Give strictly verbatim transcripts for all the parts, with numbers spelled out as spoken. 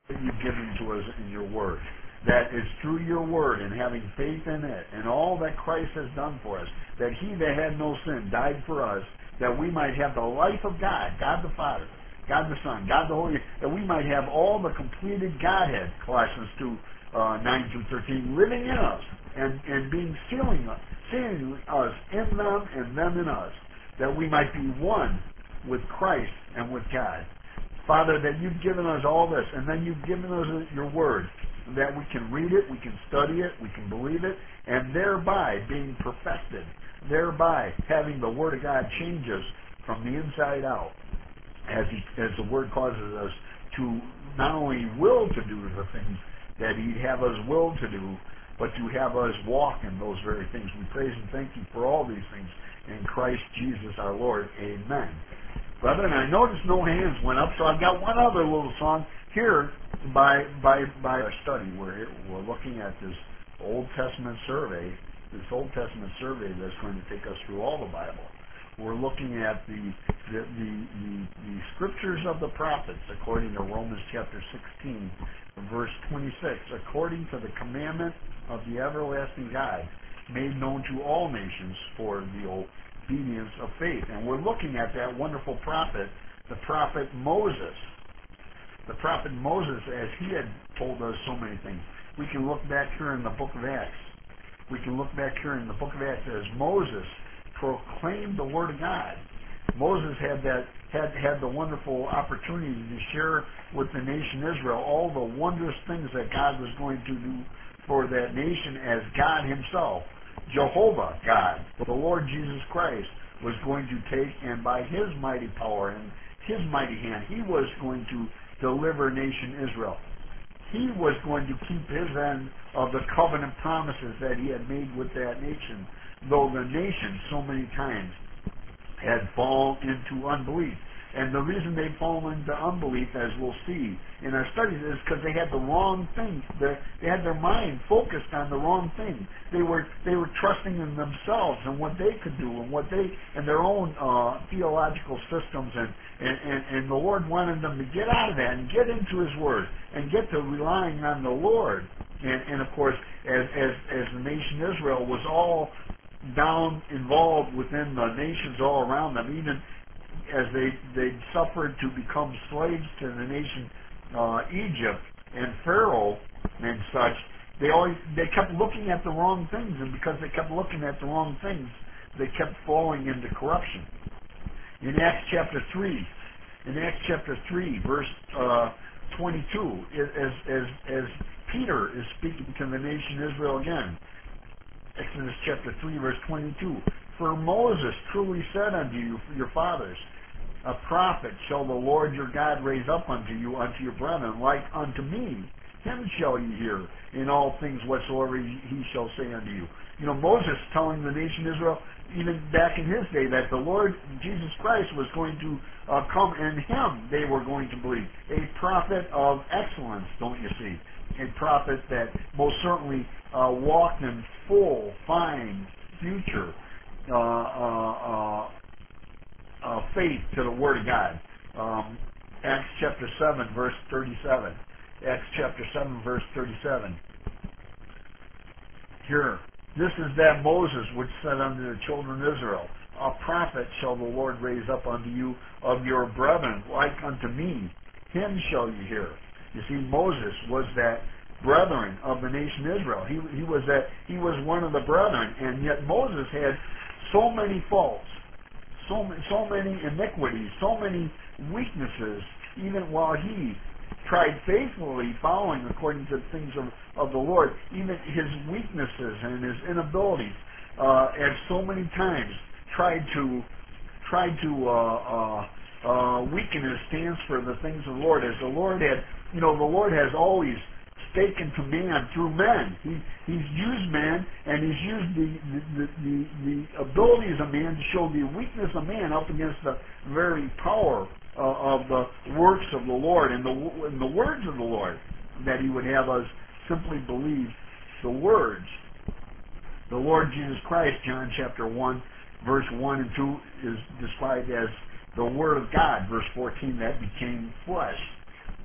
that you've given to us in your word. That is through your word and having faith in it and all that Christ has done for us, that he that had no sin died for us, that we might have the life of God, God the Father, God the Son, God the Holy, that we might have all the completed Godhead, Colossians two, uh, nine through thirteen, living in us and, and being sealing us, sealing us in them and them in us, that we might be one with Christ and with God. Father, that you've given us all this, and then you've given us your word, that we can read it, we can study it, we can believe it, and thereby being perfected, thereby having the word of God change us from the inside out, as, he, as the word causes us to not only will to do the things that he'd have us will to do, but to have us walk in those very things. We praise and thank you for all these things in Christ Jesus our Lord. Amen. Brethren, I noticed no hands went up, so I've got one other little song here by by by our study. We're we're looking at this Old Testament survey, this Old Testament survey that's going to take us through all the Bible. We're looking at the the the, the, the scriptures of the prophets according to Romans chapter sixteen, verse twenty-six, according to the commandment of the everlasting God, made known to all nations for the obedience of faith. And we're looking at that wonderful prophet, the prophet Moses. The prophet Moses, as he had told us so many things. We can look back here in the book of Acts. We can look back here in the book of Acts as Moses proclaimed the word of God. Moses had that had had the wonderful opportunity to share with the nation Israel all the wondrous things that God was going to do for that nation as God himself, Jehovah God, the Lord Jesus Christ, was going to take, and by his mighty power and his mighty hand, he was going to deliver nation Israel. He was going to keep his end of the covenant promises that he had made with that nation, though the nation so many times had fallen into unbelief. And the reason they'd fallen into unbelief, as we'll see in our studies, is because they had the wrong thing. They, they had their mind focused on the wrong thing. They were they were trusting in themselves and what they could do and what they and their own uh, theological systems. And, and, and, and the Lord wanted them to get out of that and get into His Word and get to relying on the Lord. And, and of course, as, as as the nation Israel was all down involved within the nations all around them, even as they they suffered to become slaves to the nation uh, Egypt and Pharaoh and such, they always they kept looking at the wrong things, and because they kept looking at the wrong things, they kept falling into corruption. In Acts chapter three, in Acts chapter three, verse uh, twenty-two, as as as Peter is speaking to the nation Israel again, Exodus chapter three, verse twenty-two. For Moses truly said unto you, your fathers, a prophet shall the Lord your God raise up unto you, unto your brethren, like unto me. Him shall ye hear in all things whatsoever he shall say unto you. You know, Moses telling the nation Israel, even back in his day, that the Lord Jesus Christ was going to uh, come, and him they were going to believe. A prophet of excellence, don't you see? A prophet that most certainly uh, walked in full, fine future Uh, uh, uh, uh, faith to the Word of God. Um, Acts chapter seven, verse thirty-seven. Acts chapter seven, verse thirty-seven. Here, this is that Moses which said unto the children of Israel, a prophet shall the Lord raise up unto you of your brethren, like unto me. Him shall you hear. You see, Moses was that brethren of the nation Israel. He, he was that he was one of the brethren, and yet Moses had so many faults, so, so many iniquities, so many weaknesses, even while he tried faithfully following according to the things of, of the Lord, even his weaknesses and his inabilities, uh, as so many times tried to tried to uh, uh, uh, weaken his stance for the things of the Lord. As the Lord had, you know, the Lord has always taken to man through men. He, he's used man, and he's used the the, the the abilities of man to show the weakness of man up against the very power uh, of the works of the Lord and the and the words of the Lord, that he would have us simply believe the words. The Lord Jesus Christ, John chapter one, verse one and two, is described as the Word of God, verse fourteen, that became flesh.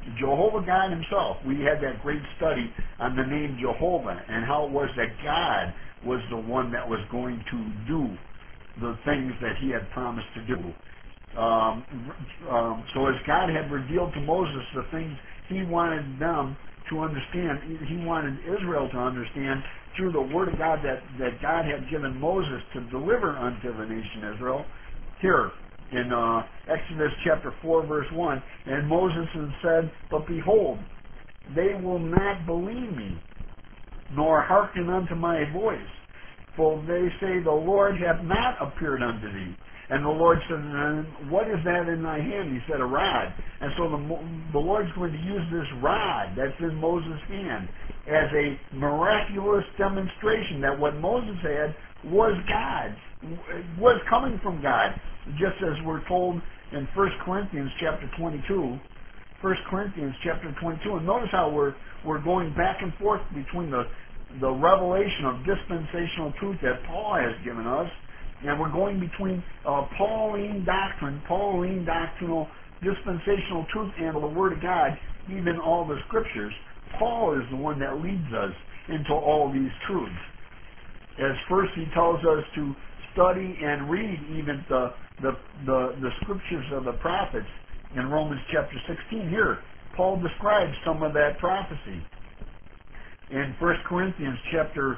Jehovah God himself. We had that great study on the name Jehovah and how it was that God was the one that was going to do the things that he had promised to do. Um, um, so as God had revealed to Moses the things he wanted them to understand, he wanted Israel to understand through the word of God that, that God had given Moses to deliver unto the nation Israel. Here in uh, Exodus chapter four verse one, and Moses said, but behold, they will not believe me, nor hearken unto my voice. For they say, the Lord hath not appeared unto thee. And the Lord said, what is that in thy hand? He said, a rod. And so the, the Lord's going to use this rod that's in Moses' hand as a miraculous demonstration that what Moses had was God, was coming from God. Just as we're told in First Corinthians chapter twenty-two, First Corinthians chapter twenty-two, and notice how we're we're going back and forth between the the revelation of dispensational truth that Paul has given us, and we're going between uh, Pauline doctrine, Pauline doctrinal dispensational truth, and the Word of God, even all the Scriptures. Paul is the one that leads us into all these truths. As first he tells us to study and read even the the the, the Scriptures of the prophets in Romans chapter sixteen. Here, Paul describes some of that prophecy. In First Corinthians chapter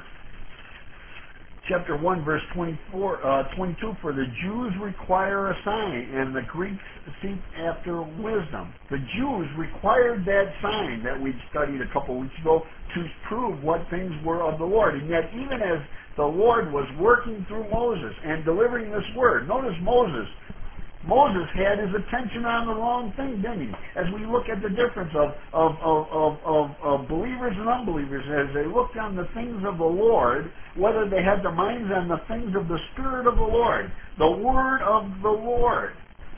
chapter one, verse twenty-four, uh, twenty-two, for the Jews require a sign, and the Greeks seek after wisdom. The Jews required that sign that we studied a couple weeks ago to prove what things were of the Lord. And yet, even as the Lord was working through Moses and delivering this word, notice Moses. Moses had his attention on the wrong thing, didn't he? As we look at the difference of, of, of, of, of, of believers and unbelievers, as they looked on the things of the Lord, whether they had their minds on the things of the Spirit of the Lord, the Word of the Lord,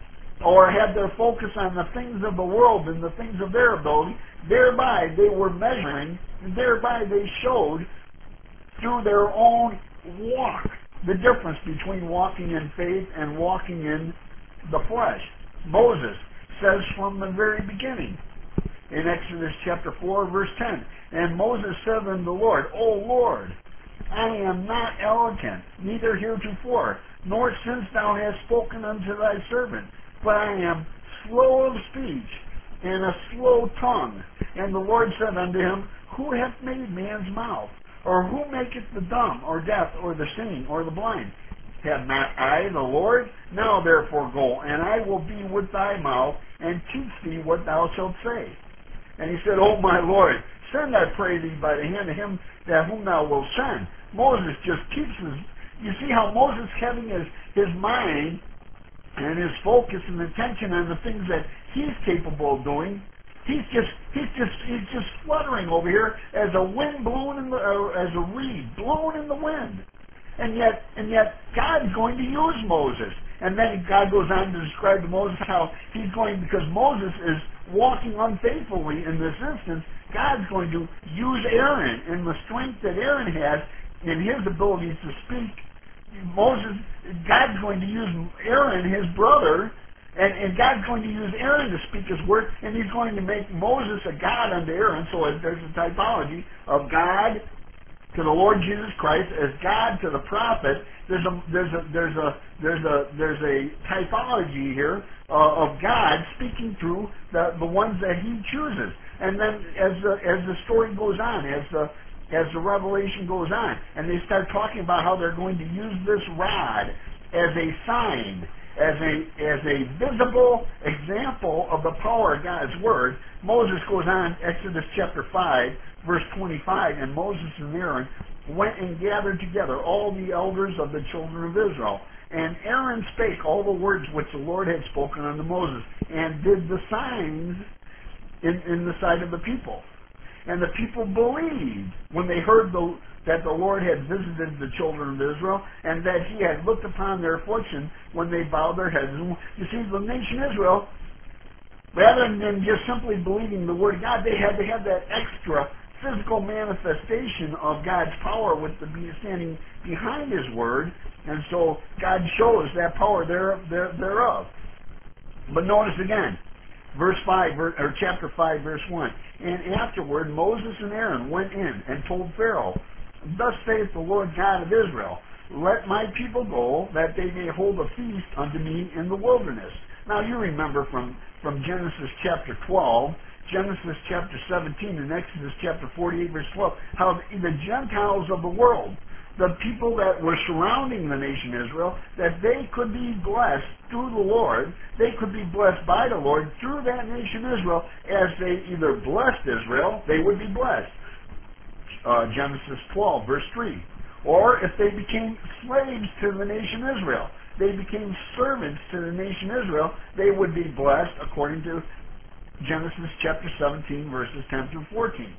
or had their focus on the things of the world and the things of their ability, thereby they were measuring, and thereby they showed through their own walk the difference between walking in faith and walking in the flesh. Moses says from the very beginning in Exodus chapter four verse ten, and Moses said unto the Lord, O Lord, I am not eloquent, neither heretofore, nor since thou hast spoken unto thy servant, but I am slow of speech and a slow tongue. And the Lord said unto him, who hath made man's mouth? Or who maketh the dumb, or deaf, or the seeing, or the blind? Have not I the Lord? Now therefore go, and I will be with thy mouth, and teach thee what thou shalt say. And he said, O my Lord, send, I pray thee, by the hand of him that whom thou wilt send. Moses just keeps his, you see how Moses having his, his mind and his focus and attention on the things that he's capable of doing. He's just, he's just, he's just fluttering over here as a wind blown in the, uh, as a reed blown in the wind. And yet, and yet, God's going to use Moses. And then God goes on to describe to Moses how he's going, because Moses is walking unfaithfully in this instance, God's going to use Aaron in the strength that Aaron has in his abilities to speak. Moses, God's going to use Aaron, his brother, and, and God's going to use Aaron to speak his word, and he's going to make Moses a God unto Aaron. So there's a typology of God to the Lord Jesus Christ as God to the prophet. There's a there's a there's a there's a there's a typology here uh, of God speaking through the the ones that He chooses. And then as the as the story goes on, as the as the revelation goes on, and they start talking about how they're going to use this rod as a sign, as a as a visible example of the power of God's word. Moses goes on, Exodus chapter five, verse twenty-five, and Moses and Aaron went and gathered together all the elders of the children of Israel. And Aaron spake all the words which the Lord had spoken unto Moses, and did the signs in, in the sight of the people. And the people believed when they heard the, that the Lord had visited the children of Israel, and that He had looked upon their affliction when they bowed their heads. And you see, the nation Israel, rather than just simply believing the Word of God, they had to have that extra physical manifestation of God's power with the standing behind His Word, and so God shows that power there, there, thereof. But notice again, Verse five, or chapter five, verse one. And afterward Moses and Aaron went in and told Pharaoh, Thus saith the Lord God of Israel, Let my people go, that they may hold a feast unto me in the wilderness. Now you remember from, from Genesis chapter twelve, Genesis chapter seventeen, and Exodus chapter forty-eight, verse twelve, how the Gentiles of the world, the people that were surrounding the nation Israel, that they could be blessed through the Lord, they could be blessed by the Lord through that nation Israel, as they either blessed Israel, they would be blessed. Uh, Genesis twelve, verse three. Or if they became slaves to the nation Israel, they became servants to the nation Israel, they would be blessed according to Genesis chapter seventeen, verses ten through fourteen.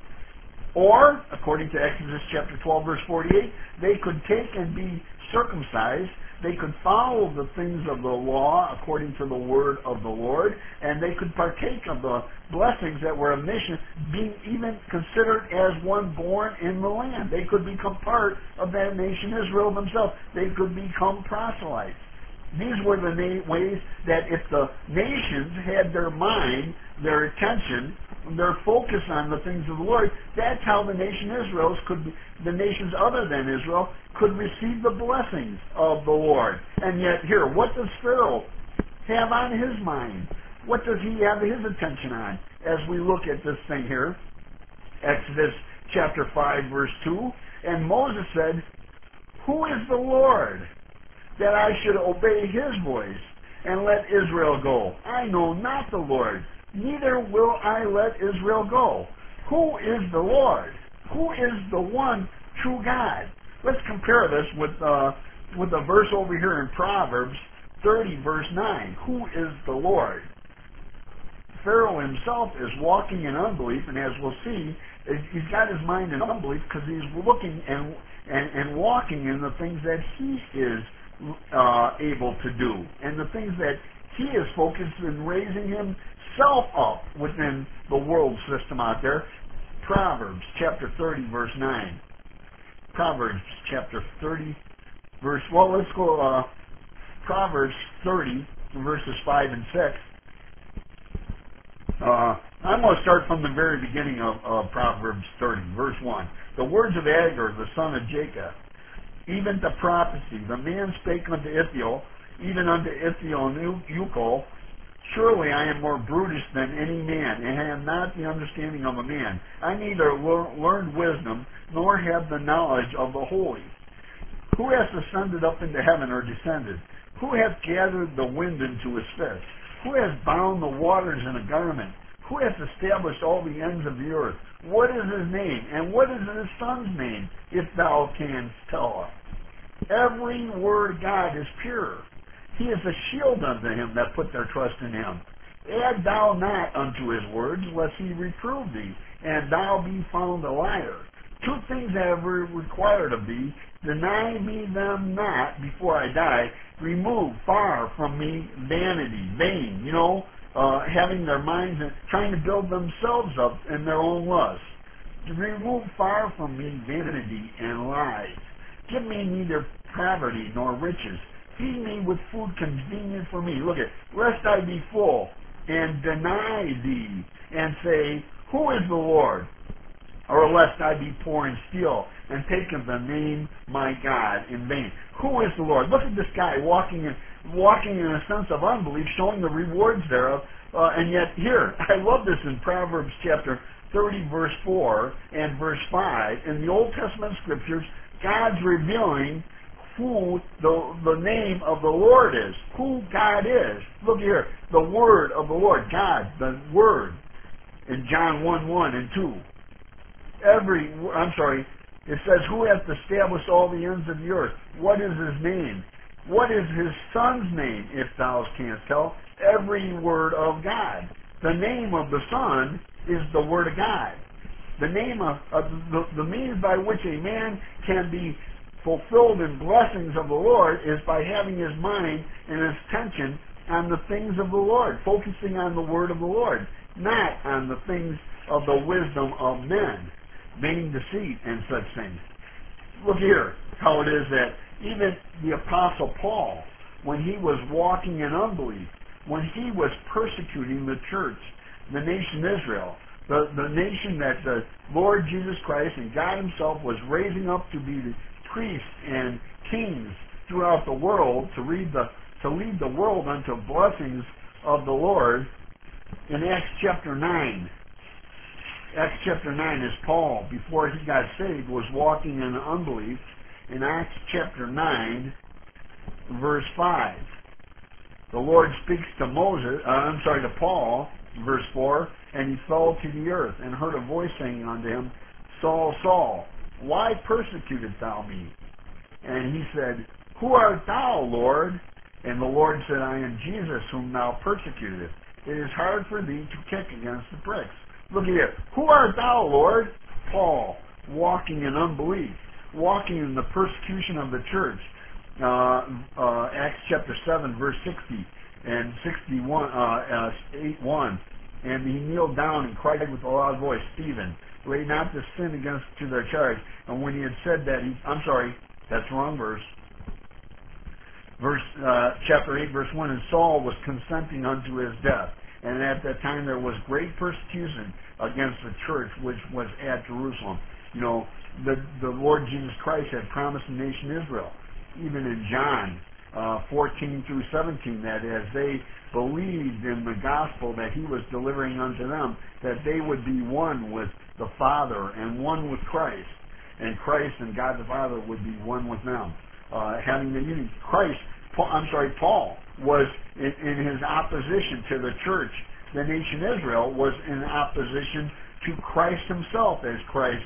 Or, according to Exodus chapter twelve, verse forty-eight, they could take and be circumcised. They could follow the things of the law according to the word of the Lord, and they could partake of the blessings that were of nation, being even considered as one born in the land. They could become part of that nation Israel themselves. They could become proselytes. These were the na- ways that if the nations had their mind, their attention, their focus on the things of the Lord, that's how the nation Israel could be, the nations other than Israel could receive the blessings of the Lord. And yet here, what does Pharaoh have on his mind? What does he have his attention on as we look at this thing here? Exodus chapter five, verse two. And Moses said, Who is the Lord, that I should obey his voice and let Israel go? I know not the Lord, neither will I let Israel go. Who is the Lord? Who is the one true God? Let's compare this with uh, with the verse over here in Proverbs thirty, verse nine. Who is the Lord? Pharaoh himself is walking in unbelief, and as we'll see, he's got his mind in unbelief because he's looking and, and, and walking in the things that he is uh, able to do, and the things that he is focused in raising himself up within the world system out there. Proverbs chapter thirty, verse nine. Proverbs chapter thirty, verse, well, let's go, uh, Proverbs thirty, verses five and six. Uh, I'm going to start from the very beginning of, of Proverbs thirty, verse one. The words of Agur, the son of Jacob, even the prophecy, the man spake unto Ithiel, even unto Ithiel and Ucal, Surely I am more brutish than any man, and have not the understanding of a man. I neither lear- learned wisdom, nor have the knowledge of the holy. Who hath ascended up into heaven, or descended? Who hath gathered the wind into his fist? Who hath bound the waters in a garment? Who hath established all the ends of the earth? What is his name, and what is his son's name, if thou canst tell us? Every word of God is pure. He is a shield unto him that put their trust in him. Add thou not unto his words, lest he reprove thee, and thou be found a liar. Two things I have required of thee, deny me them not before I die. Remove far from me vanity, vain, you know, uh, having their minds and trying to build themselves up in their own lust. Remove far from me vanity and lies. Give me neither poverty nor riches. Feed me with food convenient for me. Look at, lest I be full and deny thee and say, Who is the Lord? Or lest I be poor and steal and take of the name my God in vain. Who is the Lord? Look at this guy walking in, walking in a sense of unbelief, showing the rewards thereof. Uh, and yet here, I love this in Proverbs chapter thirty, verse four and verse five. In the Old Testament scriptures, God's revealing who the, the name of the Lord is, who God is. Look here, the word of the Lord, God, the word, in John one, one and two. Every, I'm sorry, it says, Who hath established all the ends of the earth? What is his name? What is his son's name, if thou canst tell? Every word of God. The name of the Son is the Word of God. The name of, of the, the means by which a man can be fulfilled in blessings of the Lord is by having his mind and his attention on the things of the Lord, focusing on the word of the Lord, not on the things of the wisdom of men, vain deceit and such things. Look here how it is that even the Apostle Paul, when he was walking in unbelief, when he was persecuting the church, the nation Israel, the, the nation that the Lord Jesus Christ and God himself was raising up to be the priests and kings throughout the world to read the to lead the world unto blessings of the Lord. In Acts chapter nine, Acts chapter nine is Paul, before he got saved, was walking in unbelief. In Acts chapter nine, verse five, the Lord speaks to Moses, uh, I'm sorry, to Paul, verse four, and he fell to the earth and heard a voice saying unto him, Saul, Saul, why persecutest thou me? And he said, Who art thou, Lord? And the Lord said, I am Jesus, whom thou persecutest. It is hard for thee to kick against the pricks. Look here. Who art thou, Lord? Paul, walking in unbelief, walking in the persecution of the church. Uh, uh, Acts chapter seven, verse sixty and sixty-one, uh, uh, eight one. And he kneeled down and cried with a loud voice, Stephen, lay not this sin against to their charge. And when he had said that, he, I'm sorry, that's the wrong verse. Verse uh, chapter eight, verse one, and Saul was consenting unto his death. And at that time there was great persecution against the church which was at Jerusalem. You know, the, the Lord Jesus Christ had promised the nation Israel, even in John uh, fourteen through seventeen, that as they believed in the gospel that he was delivering unto them, that they would be one with the Father and one with Christ. And Christ and God the Father would be one with them. Uh, having the unity. Christ, Paul, I'm sorry, Paul was in, in his opposition to the church. The nation Israel was in opposition to Christ himself, as Christ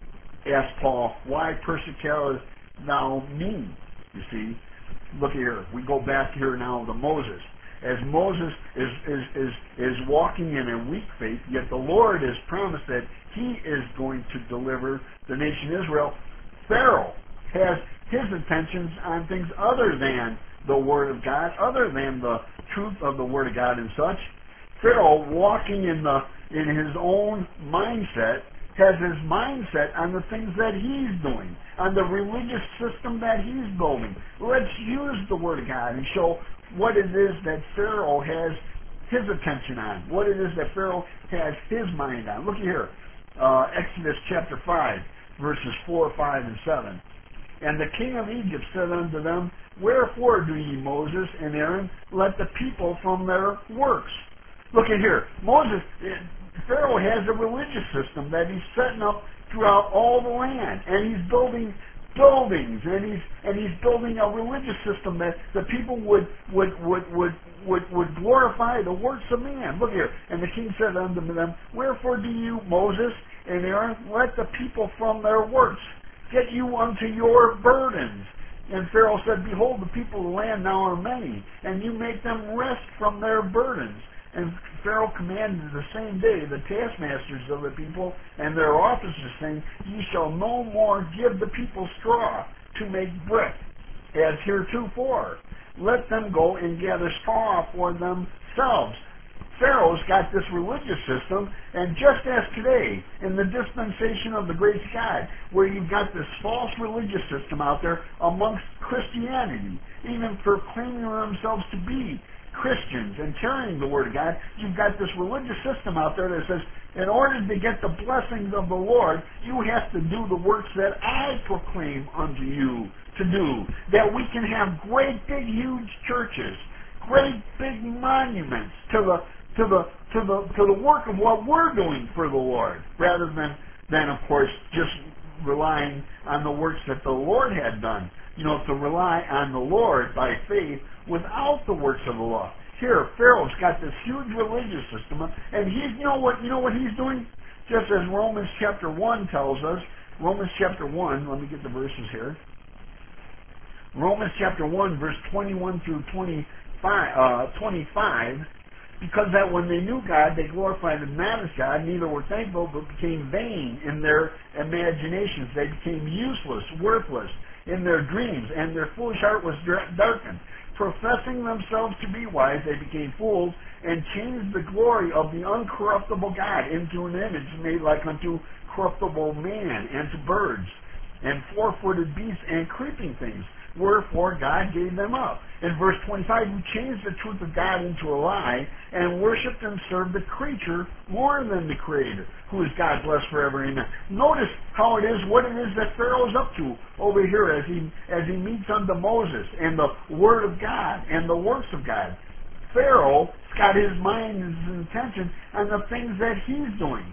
asked Paul, why persecutest thou me? You see, look here. We go back here now to Moses. As Moses is, is, is, is walking in a weak faith, yet the Lord has promised that he is going to deliver the nation Israel. Pharaoh has his attentions on things other than the Word of God, other than the truth of the Word of God and such. Pharaoh, walking in the in his own mindset, has his mindset on the things that he's doing, on the religious system that he's building. Let's use the Word of God and show what it is that Pharaoh has his attention on, what it is that Pharaoh has his mind on. Look here, uh, Exodus chapter five, verses four, five, and seven. And the king of Egypt said unto them, Wherefore do ye, Moses and Aaron, let the people from their works? Look at here. Moses, Pharaoh has a religious system that he's setting up throughout all the land. And he's building buildings, and he's and he's building a religious system that the people would would would would would, would glorify the works of man. Look here. And the king said unto them, Wherefore do you, Moses and Aaron, let the people from their works get you unto your burdens? And Pharaoh said, Behold, the people of the land now are many, and you make them rest from their burdens. And Pharaoh commanded the same day the taskmasters of the people and their officers, saying, Ye shall no more give the people straw to make brick, as heretofore. Let them go and gather straw for themselves. Pharaoh's got this religious system, and just as today, in the dispensation of the grace of God, where you've got this false religious system out there amongst Christianity, even proclaiming themselves to be Christians and carrying the Word of God, you've got this religious system out there that says, in order to get the blessings of the Lord, you have to do the works that I proclaim unto you to do, that we can have great big huge churches, great big monuments to the to the to the to the work of what we're doing for the Lord, rather than than of course just relying on the works that the Lord had done. You know, to rely on the Lord by faith without the works of the law. Here, Pharaoh's got this huge religious system, and he's you know what you know what he's doing? Just as Romans chapter one tells us, Romans chapter one, let me get the verses here. Romans chapter one, verse twenty-one through twenty-five, uh, twenty-five, because that when they knew God, they glorified him not as God, neither were thankful, but became vain in their imaginations. They became useless, worthless in their dreams, and their foolish heart was darkened. Professing themselves to be wise, they became fools, and changed the glory of the uncorruptible God into an image made like unto corruptible man, and to birds, and four-footed beasts, and creeping things. Wherefore God gave them up, in verse twenty-five, who changed the truth of God into a lie and worshipped and served the creature more than the Creator, who is God blessed forever. Amen. Notice how it is, what it is that Pharaoh's up to over here as he as he meets unto Moses and the Word of God and the works of God. Pharaoh's got his mind and his attention on the things that he's doing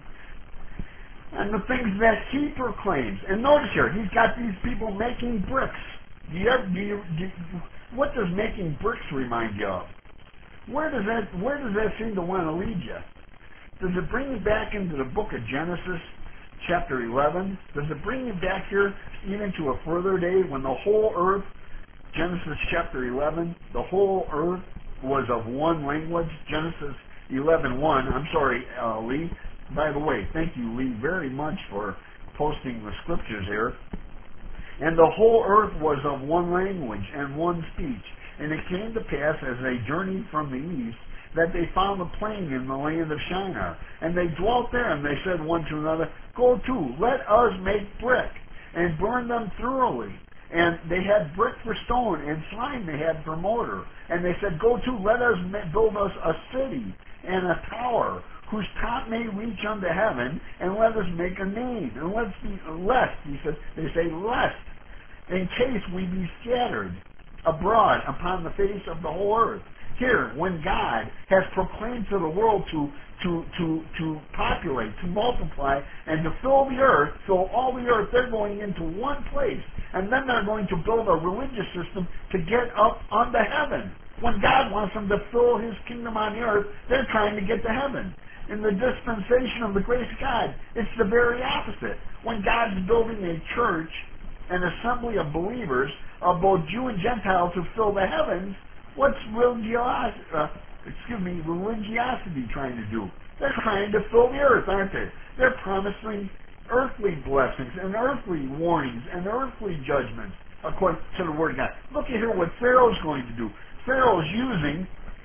and the things that he proclaims. And notice here, he's got these people making bricks. Do you, ever, do you, do you, what does making bricks remind you of? Where does that Where does that seem to want to lead you? Does it bring you back into the book of Genesis, chapter eleven? Does it bring you back here even to a further day when the whole earth, Genesis chapter eleven, the whole earth was of one language? Genesis eleven one. I'm sorry, uh, Lee. By the way, thank you, Lee, very much for posting the scriptures here. And the whole earth was of one language and one speech. And it came to pass, as they journeyed from the east, that they found a plain in the land of Shinar. And they dwelt there, and they said one to another, Go to, let us make brick, and burn them thoroughly. And they had brick for stone, and slime they had for mortar. And they said, Go to, let us build us a city and a tower, whose top may reach unto heaven, and let us make a name. And let's be, lest, he said, they say, lest, in case we be scattered abroad upon the face of the whole earth. Here, when God has proclaimed to the world to to to to populate, to multiply, and to fill the earth, fill all the earth, they're going into one place, and then they're going to build a religious system to get up unto heaven. When God wants them to fill His kingdom on the earth, they're trying to get to heaven. In the dispensation of the grace of God, it's the very opposite. When God's building a church, an assembly of believers, of both Jew and Gentile, to fill the heavens, what's religiosity, uh, excuse me, religiosity trying to do? They're trying to fill the earth, aren't they? They're promising earthly blessings and earthly warnings and earthly judgments according to the Word of God. Look at here what Pharaoh's going to do. Pharaoh's using,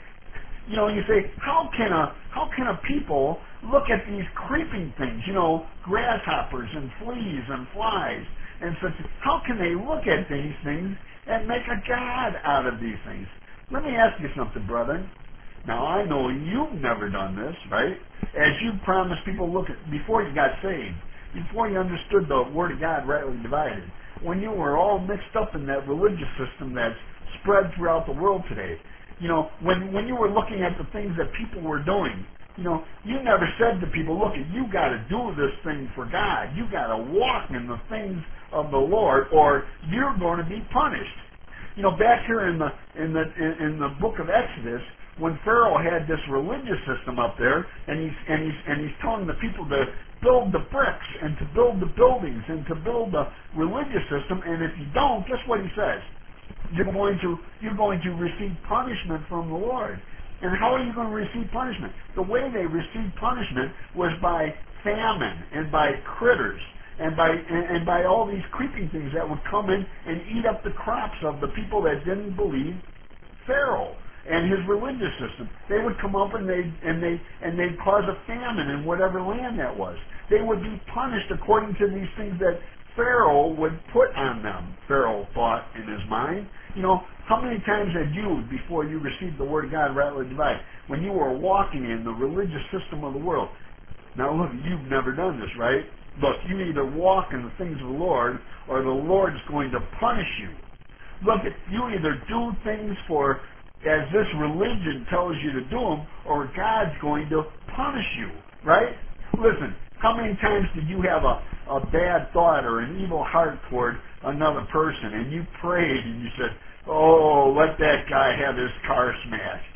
you know, you say, how can a how can a people look at these creeping things, you know, grasshoppers and fleas and flies and such? How can they look at these things and make a god out of these things? Let me ask you something, brother. Now, I know you've never done this, right? As you promised people, look at, before you got saved, before you understood the Word of God rightly divided, when you were all mixed up in that religious system that's spread throughout the world today, you know, when, when you were looking at the things that people were doing, you know, you never said to people, look, you got to do this thing for God. You got to walk in the things of the Lord, or you're going to be punished. You know, back here in the in the in, in the book of Exodus, when Pharaoh had this religious system up there, and he's and he's and he's telling the people to build the bricks and to build the buildings and to build the religious system, and if you don't, guess what he says? You're going to you're going to receive punishment from the Lord. And how are you going to receive punishment? The way they received punishment was by famine and by critters and by and, and by all these creeping things that would come in and eat up the crops of the people that didn't believe Pharaoh and his religious system. They would come up and they and they and they'd cause a famine in whatever land that was. They would be punished according to these things that Pharaoh would put on them. Pharaoh thought in his mind. You know, how many times had you, before you received the Word of God rightly divided, when you were walking in the religious system of the world? Now look, you've never done this, right? Look, you either walk in the things of the Lord, or the Lord's going to punish you. Look, you either do things for, as this religion tells you to do them, or God's going to punish you, right? Listen, how many times did you have a, a bad thought or an evil heart toward another person, and you prayed and you said, oh, let that guy have his car smashed.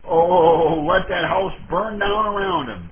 Oh, let that house burn down around him.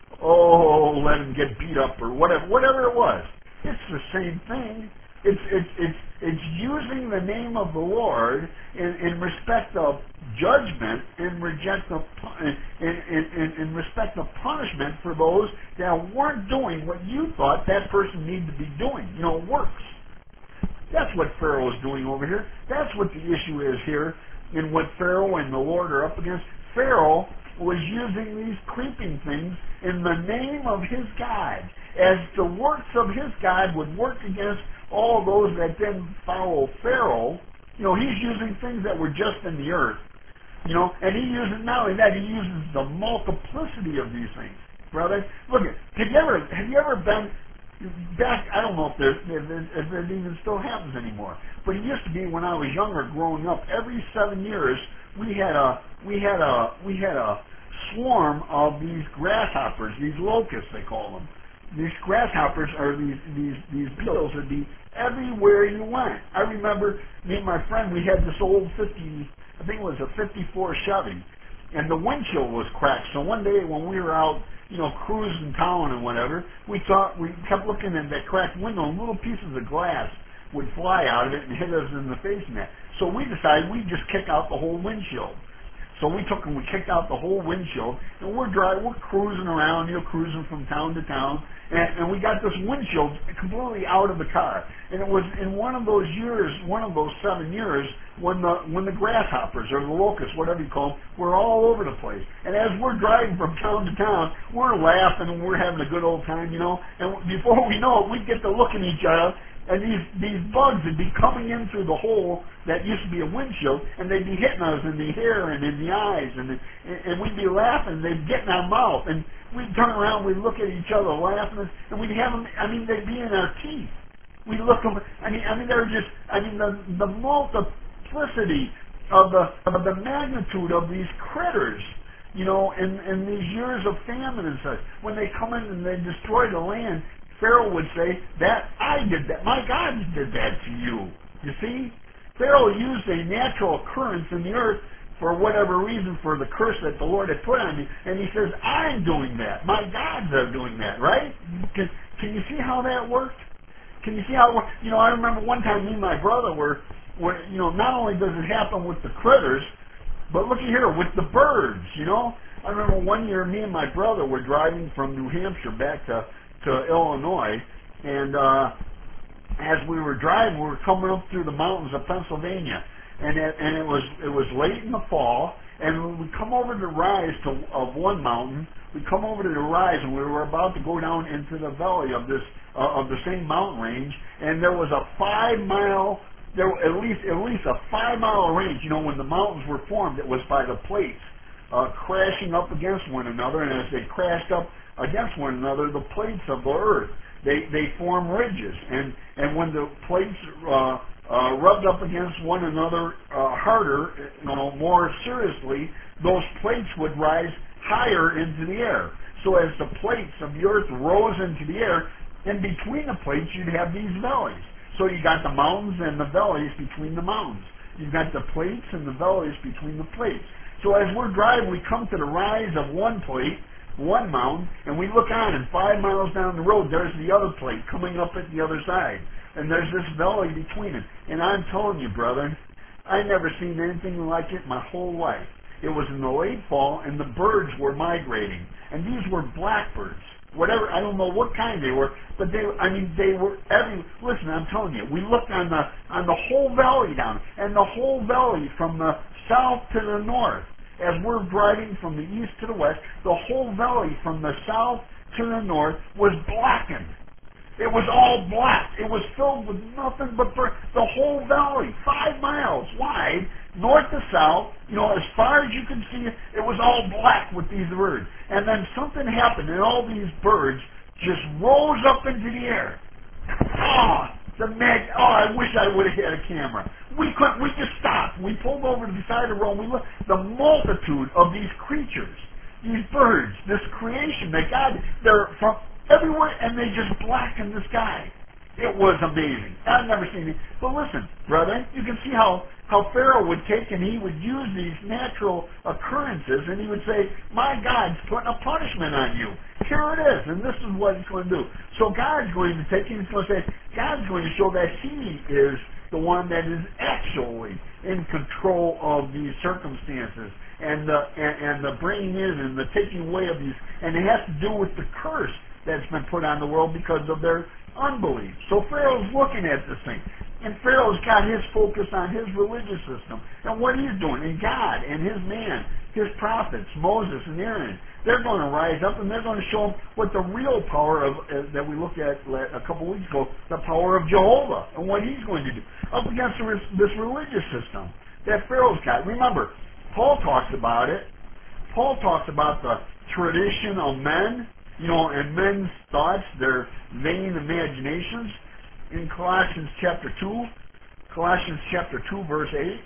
Oh, let him get beat up, or whatever, whatever it was. It's the same thing. It's it's it's it's using the name of the Lord in, in respect of judgment, in reject of in, in, in, in respect of punishment for those that weren't doing what you thought that person needed to be doing. You know, works. That's what Pharaoh is doing over here. That's what the issue is here in what Pharaoh and the Lord are up against. Pharaoh was using these creeping things in the name of his God, as the works of his God would work against all those that didn't follow Pharaoh. You know, he's using things that were just in the earth. You know, and he uses, not only that, he uses the multiplicity of these things, brother. Look, have you ever, have you ever been back, I don't know if, there, if, if it even still happens anymore, but it used to be when I was younger, growing up, every seven years, we had a, we had a, we had a swarm of these grasshoppers, these locusts, they call them. These grasshoppers are these, these, these beetles would be everywhere you went. I remember me and my friend, we had this old fifty, I think it was a fifty-four Chevy, and the windshield was cracked. So one day when we were out, you know, cruising town and whatever, we thought, we kept looking at that cracked window, and little pieces of glass would fly out of it and hit us in the face and that. So we decided we'd just kick out the whole windshield. So we took and we kicked out the whole windshield, and we're driving, we're cruising around, you know, cruising from town to town, and, and we got this windshield completely out of the car. And it was in one of those years, one of those seven years, when the when the grasshoppers or the locusts, whatever you call them, were all over the place. And as we're driving from town to town, we're laughing and we're having a good old time, you know. And before we know it, we get to look at each other. And these, these bugs would be coming in through the hole that used to be a windshield, and they'd be hitting us in the hair and in the eyes, and, and we'd be laughing, they'd get in our mouth, and we'd turn around, we'd look at each other laughing, and we'd have them, I mean, they'd be in our teeth. We'd look them, I mean, I mean, they're just, I mean, the, the multiplicity of the, of the magnitude of these critters, you know, in, in these years of famine and such, when they come in and they destroy the land, Pharaoh would say, that I did that. My God did that to you. You see? Pharaoh used a natural occurrence in the earth for whatever reason, for the curse that the Lord had put on me. And he says, I'm doing that. My gods are doing that, right? Can, can you see how that worked? Can you see how it worked? You know, I remember one time me and my brother were, were, you know, not only does it happen with the critters, but look here, with the birds, you know. I remember one year me and my brother were driving from New Hampshire back to to Illinois, and uh, as we were driving, we were coming up through the mountains of Pennsylvania, and it, and it was it was late in the fall, and when we come over the rise to, of one mountain, we come over to the rise, and we were about to go down into the valley of this uh, of the same mountain range, and there was a five mile there at least at least a five mile range. You know, when the mountains were formed, it was by the plates uh, crashing up against one another, and as they crashed up against one another, the plates of the earth, they they form ridges, and and when the plates uh, uh, rubbed up against one another uh, harder, you know, more seriously, those plates would rise higher into the air. So as the plates of the earth rose into the air, in between the plates you'd have these valleys. So you got the mountains and the valleys between the mountains. You've got the plates and the valleys between the plates. So as we're driving, we come to the rise of one plate, one mountain, and we look on, and five miles down the road, there's the other plate coming up at the other side. And there's this valley between it. And I'm telling you, brother, I never seen anything like it my whole life. It was in the late fall, and the birds were migrating. And these were blackbirds. Whatever, I don't know what kind they were, but they, I mean, they were every, listen, I'm telling you, we looked on the, on the whole valley down, and the whole valley from the south to the north. As we're driving from the east to the west, the whole valley from the south to the north was blackened. It was all black. It was filled with nothing but birds. The whole valley, five miles wide, north to south, you know, as far as you can see, it was all black with these birds. And then something happened, and all these birds just rose up into the air. Oh, the mag! Oh, I wish I would have had a camera. We couldn't. We just stopped. We pulled over to the side of the road. We looked. The multitude of these creatures, these birds, this creation that God, they're from everywhere, and they just blackened the sky. It was amazing. I've never seen it. But listen, brother, you can see how, how Pharaoh would take and he would use these natural occurrences, and he would say, my God's putting a punishment on you. Here it is, and this is what he's going to do. So God's going to take him, he's going to say, God's going to show that he is the one that is actually in control of these circumstances, and the, and, and the bringing in and the taking away of these, and it has to do with the curse that's been put on the world because of their unbelief. So Pharaoh's looking at this thing, and Pharaoh's got his focus on his religious system and what he's doing, and God and his man, his prophets, Moses and Aaron, They're going to rise up and they're going to show them what the real power of, uh, that we looked at a couple weeks ago, the power of Jehovah and what he's going to do up against this religious system that Pharaoh's got. Remember, Paul talks about it. Paul talks about the tradition of men, you know, and men's thoughts, their vain imaginations in Colossians chapter two, Colossians chapter two, verse eight.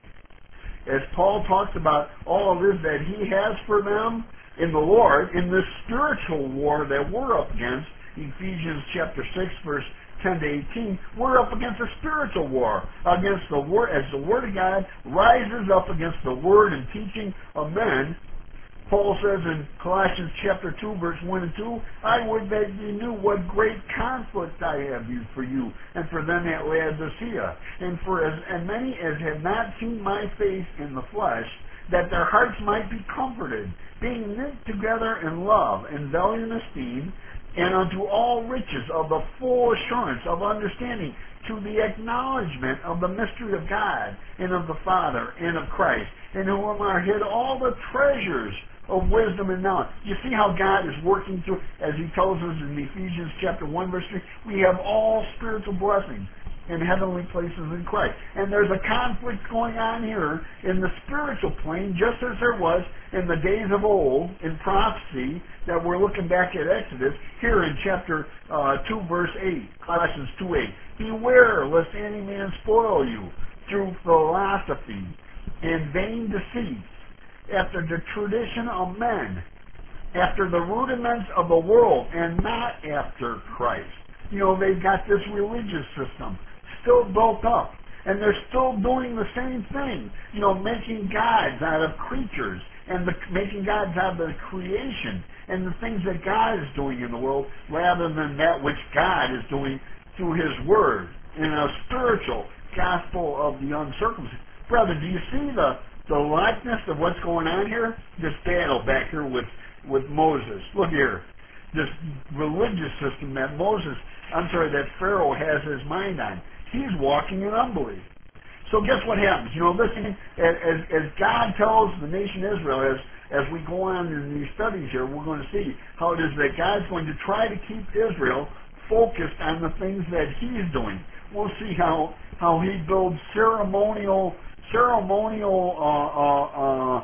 As Paul talks about all of this that he has for them in the Lord, in this spiritual war that we're up against, Ephesians chapter six, verse ten to eighteen, we're up against a spiritual war, against the word, as the Word of God rises up against the word and teaching of men. Paul says in Colossians chapter two, verse one and two, I would that ye knew what great conflict I have for you, and for them at Laodicea, and for as and many as have not seen my face in the flesh, that their hearts might be comforted, being knit together in love and valiant esteem, and unto all riches of the full assurance of understanding, to the acknowledgement of the mystery of God, and of the Father, and of Christ, in whom are hid all the treasures of wisdom and knowledge. You see how God is working through, as he tells us in Ephesians chapter one, verse three, we have all spiritual blessings in heavenly places in Christ. And there's a conflict going on here in the spiritual plane, just as there was in the days of old, in prophecy, that we're looking back at Exodus, here in chapter uh, two, verse eight, Colossians two, eight. Beware lest any man spoil you through philosophy and vain deceits, after the tradition of men, after the rudiments of the world, and not after Christ. You know, they've got this religious system still built up, and they're still doing the same thing, you know, making gods out of creatures, and the, making gods out of the creation, and the things that God is doing in the world, rather than that which God is doing through his word, in a spiritual gospel of the uncircumcised. Brother, do you see the The likeness of what's going on here? This battle back here with, with Moses. Look here. This religious system that Moses, I'm sorry, that Pharaoh has his mind on. He's walking in unbelief. So guess what happens? You know, listen, as, as God tells the nation Israel, as, as we go on in these studies here, we're going to see how it is that God's going to try to keep Israel focused on the things that he's doing. We'll see how, how he builds ceremonial ceremonial uh, uh, uh,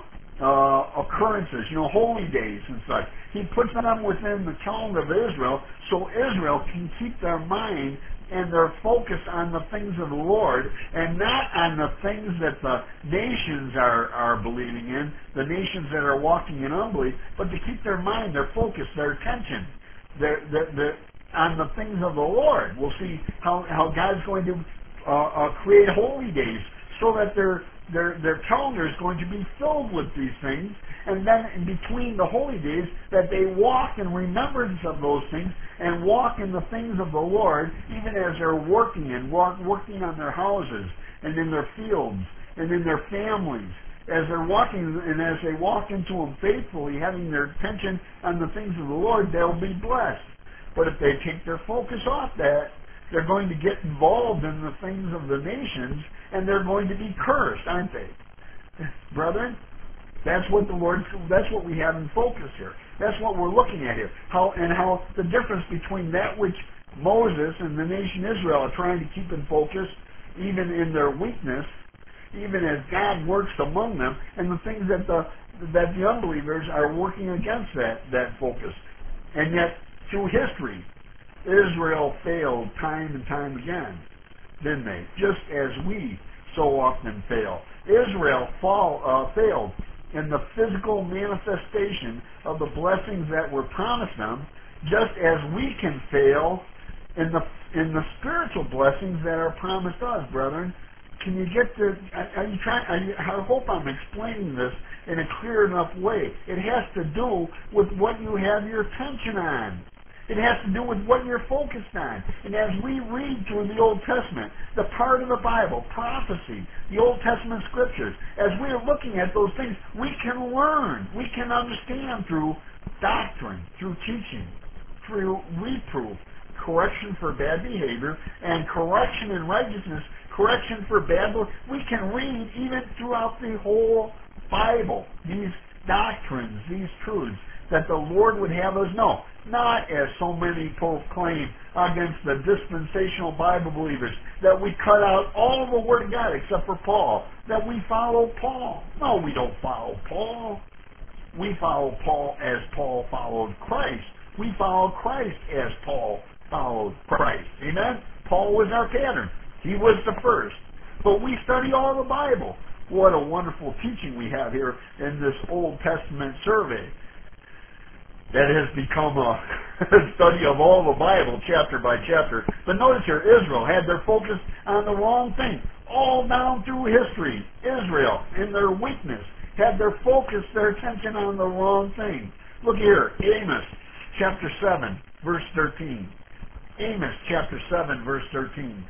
uh, occurrences, you know, holy days and such. He puts them within the calendar of Israel so Israel can keep their mind and their focus on the things of the Lord and not on the things that the nations are, are believing in, the nations that are walking in unbelief, but to keep their mind, their focus, their attention their, their, their, on the things of the Lord. We'll see how, how God's going to uh, uh, create holy days so that their, their, their calendar is going to be filled with these things, and then in between the holy days, that they walk in remembrance of those things, and walk in the things of the Lord, even as they're working, and walk, working on their houses, and in their fields, and in their families. As they're walking, and as they walk into them faithfully, having their attention on the things of the Lord, they'll be blessed. But if they take their focus off that, they're going to get involved in the things of the nations, and they're going to be cursed, aren't they? Brethren, that's what the Lord, that's what we have in focus here. That's what we're looking at here. How and how the difference between that which Moses and the nation Israel are trying to keep in focus, even in their weakness, even as God works among them, and the things that the that the unbelievers are working against that, that focus. And yet, through history, Israel failed time and time again, didn't they? Just as we so often fail. Israel fall, uh, failed in the physical manifestation of the blessings that were promised them, just as we can fail in the in the spiritual blessings that are promised us, brethren. Can you get the? Are you trying? Are you, I hope I'm explaining this in a clear enough way. It has to do with what you have your attention on. It has to do with what you're focused on. And as we read through the Old Testament, the part of the Bible, prophecy, the Old Testament scriptures, as we are looking at those things, we can learn, we can understand through doctrine, through teaching, through reproof, correction for bad behavior, and correction in righteousness, correction for bad behavior. We can read even throughout the whole Bible, these doctrines, these truths, that the Lord would have us know. Not as so many proclaim against the dispensational Bible believers, that we cut out all of the Word of God except for Paul, that we follow Paul. No, we don't follow Paul. We follow Paul as Paul followed Christ. We follow Christ as Paul followed Christ. Amen? Paul was our pattern. He was the first. But we study all the Bible. What a wonderful teaching we have here in this Old Testament survey that has become a study of all the Bible, chapter by chapter. But notice here, Israel had their focus on the wrong thing. All down through history, Israel, in their weakness, had their focus, their attention on the wrong thing. Look here, Amos chapter seven, verse thirteen. Amos chapter seven, verse thirteen.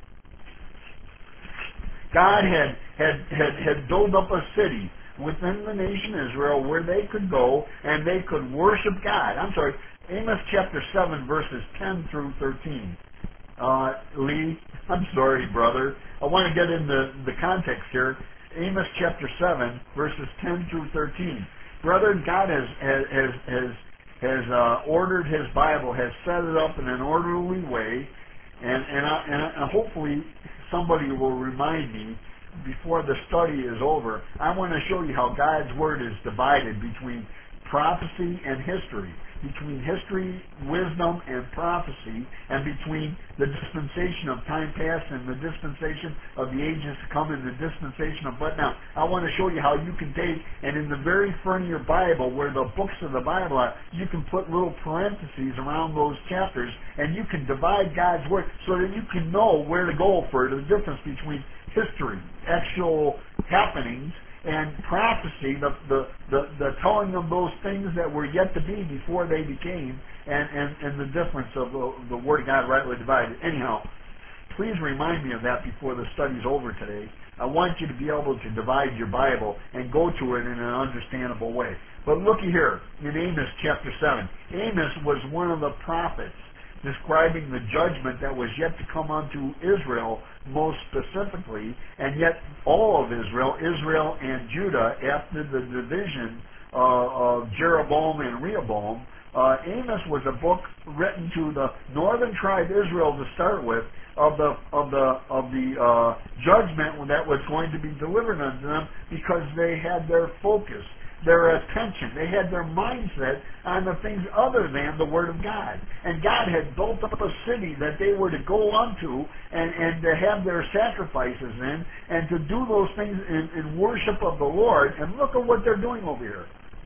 God had, had, had, had built up a city within the nation Israel where they could go and they could worship God. I'm sorry, Amos chapter seven, verses ten through thirteen. Uh, Lee, I'm sorry, brother. I want to get into the context here. Amos chapter seven, verses ten through thirteen. Brother, God has has has has, has uh, ordered His Bible, has set it up in an orderly way, and and, I, and, I, and hopefully somebody will remind me before the study is over. I want to show you how God's Word is divided between prophecy and history, between history, wisdom, and prophecy, and between the dispensation of time past and the dispensation of the ages to come and the dispensation of but now. I want to show you how you can take, and in the very front of your Bible, where the books of the Bible are, you can put little parentheses around those chapters, and you can divide God's Word so that you can know where to go for the difference between history, actual happenings, and prophecy, the, the, the, the telling of those things that were yet to be before they became, and, and, and the difference of the, the Word of God rightly divided. Anyhow, please remind me of that before the study's over today. I want you to be able to divide your Bible and go to it in an understandable way. But looky here, in Amos chapter seven. Amos was one of the prophets describing the judgment that was yet to come unto Israel most specifically, and yet all of Israel, Israel and Judah, after the division uh, of Jeroboam and Rehoboam. Uh, Amos was a book written to the northern tribe Israel to start with, of the of the of the uh, judgment that was going to be delivered unto them, because they had their focus, their attention, they had their mindset on the things other than the Word of God. And God had built up a city that they were to go unto and, and to have their sacrifices in, and to do those things in, in worship of the Lord. And look at what they're doing over here.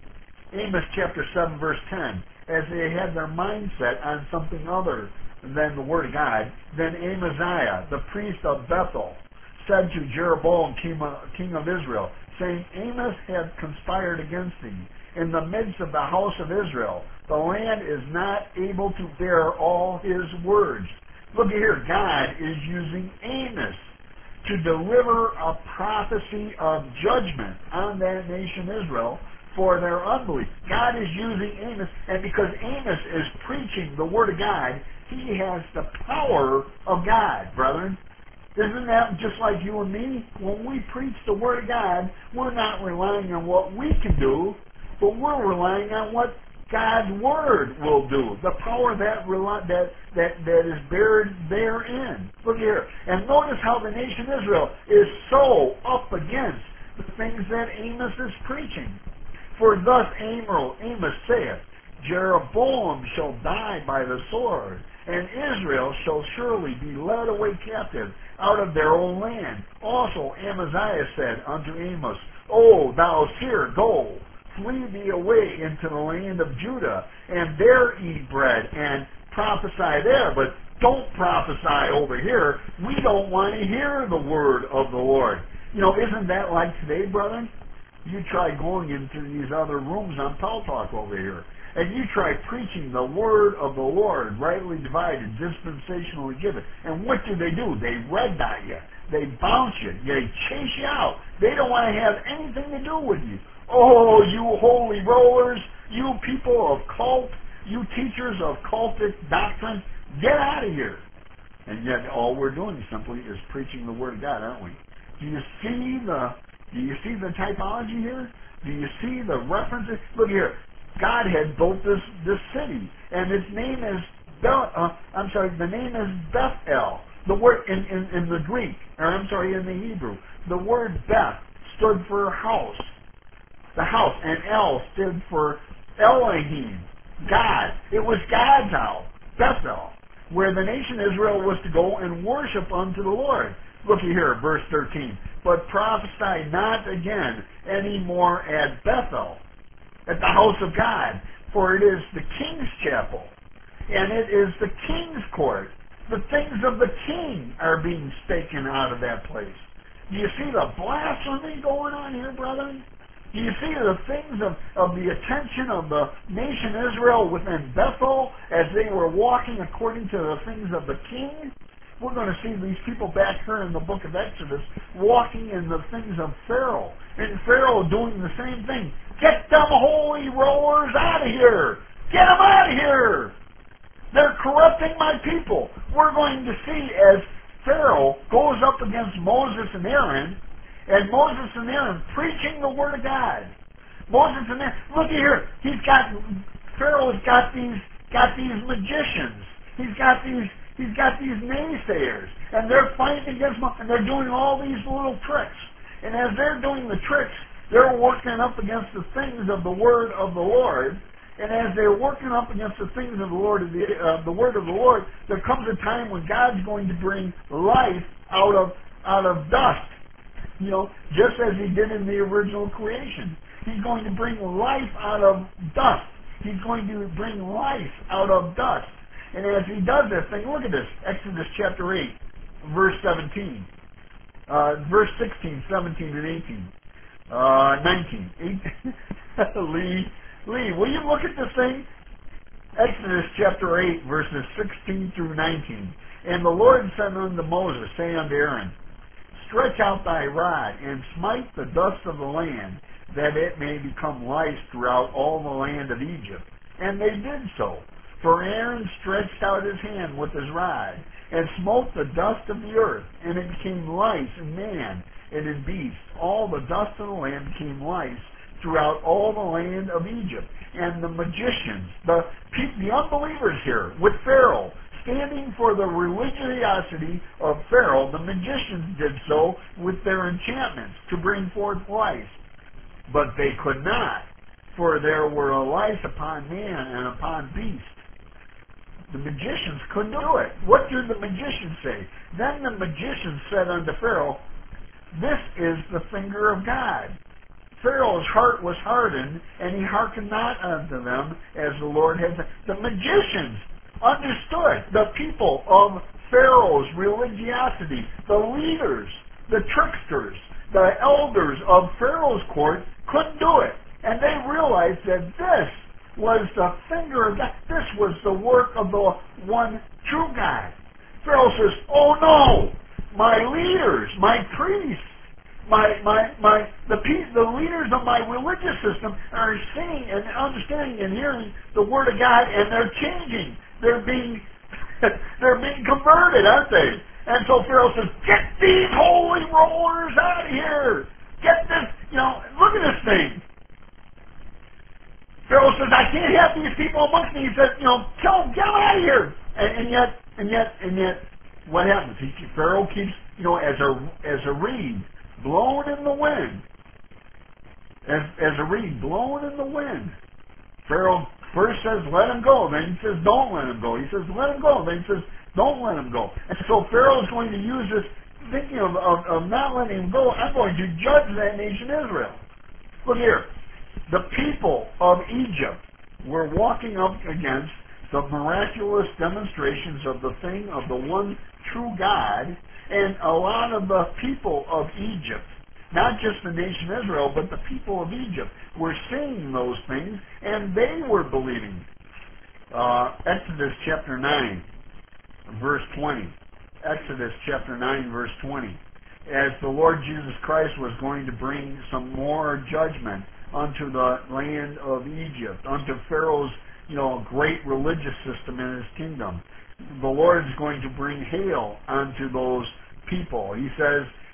Amos chapter seven, verse ten. As they had their mindset on something other than the Word of God, then Amaziah, the priest of Bethel, said to Jeroboam, king of, king of Israel, saying, Amos hath conspired against thee in the midst of the house of Israel. The land is not able to bear all his words. Look here, God is using Amos to deliver a prophecy of judgment on that nation Israel for their unbelief. God is using Amos, and because Amos is preaching the Word of God, he has the power of God, brethren. Isn't that just like you and me? When we preach the Word of God, we're not relying on what we can do, but we're relying on what God's Word will do. The power that that that that is buried therein. Look here. And notice how the nation Israel is so up against the things that Amos is preaching. For thus Amos saith, Jeroboam shall die by the sword, and Israel shall surely be led away captive out of their own land. Also Amaziah said unto Amos, O thou seer, go, flee thee away into the land of Judah, and there eat bread, and prophesy there, but don't prophesy over here. We don't want to hear the word of the Lord. You know, isn't that like today, brethren? You try going into these other rooms on Pal Talk over here, and you try preaching the word of the Lord, rightly divided, dispensationally given. And what do they do? They red dot you. They bounce you. They chase you out. They don't want to have anything to do with you. Oh, you holy rollers, you people of cult, you teachers of cultic doctrine, get out of here. And yet all we're doing simply is preaching the Word of God, aren't we? Do you see the, do you see the typology here? Do you see the references? Look here. God had built this, this city, and its name is Bel, uh, I'm sorry, the name is Bethel. The word in, in, in the Greek, or I'm sorry, in the Hebrew, the word Beth stood for house. The house, and El stood for Elohim, God. It was God's house, Bethel, where the nation Israel was to go and worship unto the Lord. Looky here, verse thirteen. But prophesy not again any more at Bethel, at the house of God, for it is the king's chapel, and it is the king's court. The things of the king are being taken out of that place. Do you see the blasphemy going on here, brethren? Do you see the things of, of the attention of the nation Israel within Bethel as they were walking according to the things of the king? We're going to see these people back here in the book of Exodus walking in the things of Pharaoh. And Pharaoh doing the same thing. Get them holy rollers out of here! Get them out of here! They're corrupting my people. We're going to see as Pharaoh goes up against Moses and Aaron, and Moses and Aaron preaching the word of God. Moses and Aaron, look here, he's got, Pharaoh's got these, got these magicians. He's got these, he's got these naysayers, and they're fighting against him, and they're doing all these little tricks. And as they're doing the tricks, they're working up against the things of the word of the Lord. And as they're working up against the things of the Lord, of the, uh, the word of the Lord, there comes a time when God's going to bring life out of out of dust. You know, just as He did in the original creation. He's going to bring life out of dust. He's going to bring life out of dust. And as He does that thing, look at this. Exodus chapter eight, verse seventeen. Uh, verse sixteen, seventeen, and eighteen. Uh, nineteen. eighteen. Lee, Lee, will you look at this thing? Exodus chapter eight, verses sixteen through nineteen. And the Lord said unto Moses, saying unto Aaron, Stretch out thy rod, and smite the dust of the land, that it may become lice throughout all the land of Egypt. And they did so. For Aaron stretched out his hand with his rod, and smote the dust of the earth, and it became lice in man and in beast. All the dust of the land became lice throughout all the land of Egypt. And the magicians, the, the unbelievers here, with Pharaoh, standing for the religiosity of Pharaoh, the magicians did so with their enchantments to bring forth lice. But they could not, for there were a lice upon man and upon beast. The magicians couldn't do it. What did the magicians say? Then the magicians said unto Pharaoh, This is the finger of God. Pharaoh's heart was hardened, and he hearkened not unto them, as the Lord had said. The magicians understood. The people of Pharaoh's religiosity, the leaders, the tricksters, the elders of Pharaoh's court couldn't do it. And they realized that this was the finger of God. This was the work of the one true God. Pharaoh says, oh no, my leaders, my priests, my, my, my, the, the leaders of my religious system are seeing and understanding and hearing the word of God, and they're changing. They're being, they're being converted, aren't they? And so Pharaoh says, get these holy rollers out of here. Get this, you know, look at this thing. Pharaoh says, I can't have these people amongst me. He says, you know, kill them, get them out of here. And, and yet, and yet, and yet, what happens? He, Pharaoh keeps, you know, as a, as a reed blown in the wind. As, as a reed blown in the wind. Pharaoh first says, let him go. Then he says, don't let him go. He says, let him go. Then he says, don't let him go. And so Pharaoh is going to use this, thinking of, of, of not letting him go. I'm going to judge that nation Israel. Look here. The people of Egypt were walking up against the miraculous demonstrations of the thing of the one true God, and a lot of the people of Egypt, not just the nation Israel, but the people of Egypt, were seeing those things, and they were believing. Uh, Exodus chapter nine, verse twenty. Exodus chapter nine, verse twenty. As the Lord Jesus Christ was going to bring some more judgment unto the land of Egypt, unto Pharaoh's, you know, great religious system in his kingdom. The Lord is going to bring hail unto those people. He says,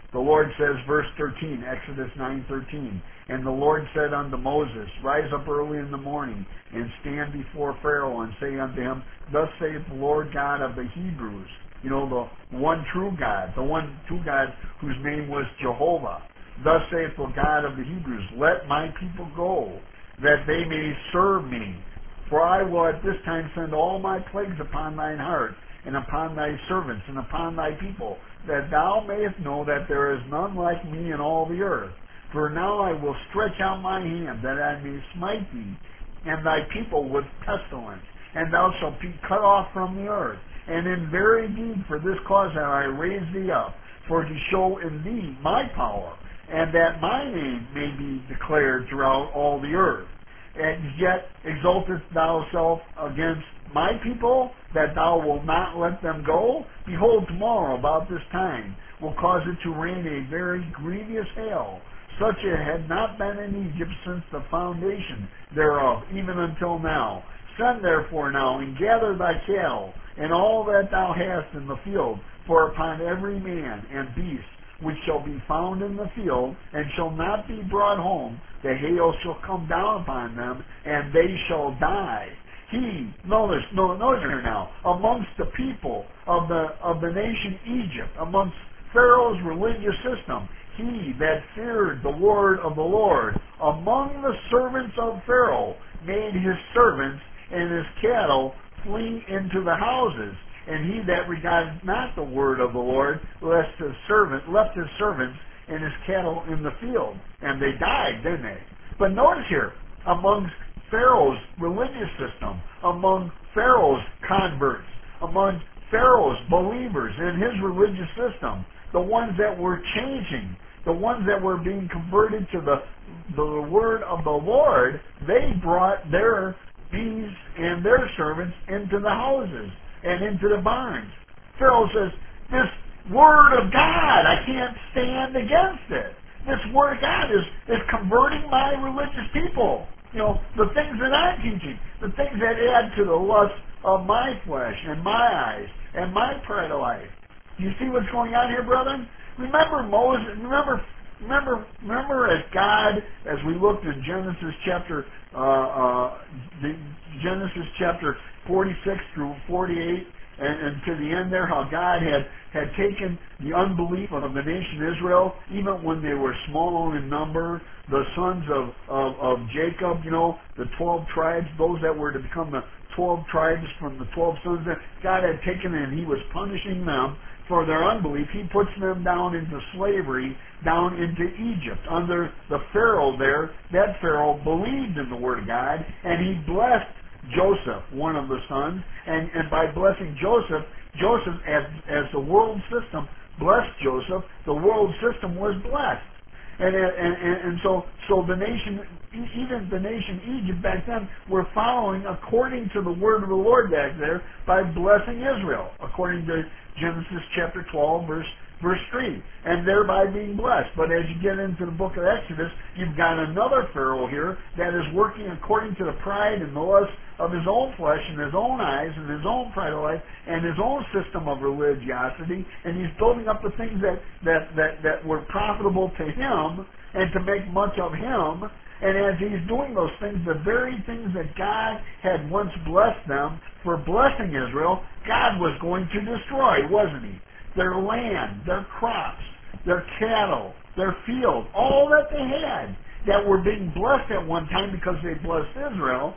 The Lord says, verse thirteen, Exodus nine thirteen, and the Lord said unto Moses, rise up early in the morning, and stand before Pharaoh, and say unto him, thus saith the Lord God of the Hebrews, you know, the one true God, the one true God whose name was Jehovah. Thus saith the God of the Hebrews, let my people go, that they may serve me. For I will at this time send all my plagues upon thine heart, and upon thy servants, and upon thy people, that thou mayest know that there is none like me in all the earth. For now I will stretch out my hand, that I may smite thee, and thy people with pestilence, and thou shalt be cut off from the earth. And in very deed for this cause have I raised thee up, for to show in thee my power, and that my name may be declared throughout all the earth. And yet exaltest thou thyself against my people, that thou wilt not let them go? Behold, tomorrow about this time will cause it to rain a very grievous hail, such it had not been in Egypt since the foundation thereof, even until now. Send therefore now, and gather thy cattle, and all that thou hast in the field, for upon every man and beast which shall be found in the field, and shall not be brought home, the hail shall come down upon them, and they shall die. He, notice, no, notice here now, amongst the people of the of the nation Egypt, amongst Pharaoh's religious system, he that feared the word of the Lord, among the servants of Pharaoh, made his servants and his cattle flee into the houses. And he that regarded not the word of the Lord, left his servant, left his servants and his cattle in the field. And they died, didn't they? But notice here, among Pharaoh's religious system, among Pharaoh's converts, among Pharaoh's believers in his religious system, the ones that were changing, the ones that were being converted to the, the word of the Lord, they brought their bees and their servants into the houses and into the barns. Pharaoh says, this word of God, I can't stand against it. This word of God is, is converting my religious people. You know, the things that I'm teaching, the things that add to the lust of my flesh and my eyes and my pride of life. Do you see what's going on here, brethren? Remember Moses, remember Remember, remember as God, as we looked in Genesis chapter uh, uh, the Genesis chapter forty-six through forty-eight, and, and to the end there, how God had, had taken the unbelief of the nation Israel, even when they were small in number, the sons of, of, of Jacob, you know, the twelve tribes, those that were to become the twelve tribes from the twelve sons that God had taken, and he was punishing them for their unbelief. He puts them down into slavery, down into Egypt, under the Pharaoh there. That Pharaoh believed in the Word of God, and he blessed Joseph, one of the sons, and, and by blessing Joseph, Joseph, as, as the world system blessed Joseph, the world system was blessed. And, and, and, and so, so the nation, even the nation Egypt back then, were following according to the word of the Lord back there by blessing Israel, according to Genesis chapter twelve, verse verse three, and thereby being blessed. But as you get into the book of Exodus, you've got another Pharaoh here that is working according to the pride and the lust of his own flesh and his own eyes and his own pride of life and his own system of religiosity, and he's building up the things that, that, that, that were profitable to him and to make much of him. And as he's doing those things, the very things that God had once blessed them for blessing Israel, God was going to destroy, wasn't he? Their land, their crops, their cattle, their field, all that they had that were being blessed at one time because they blessed Israel,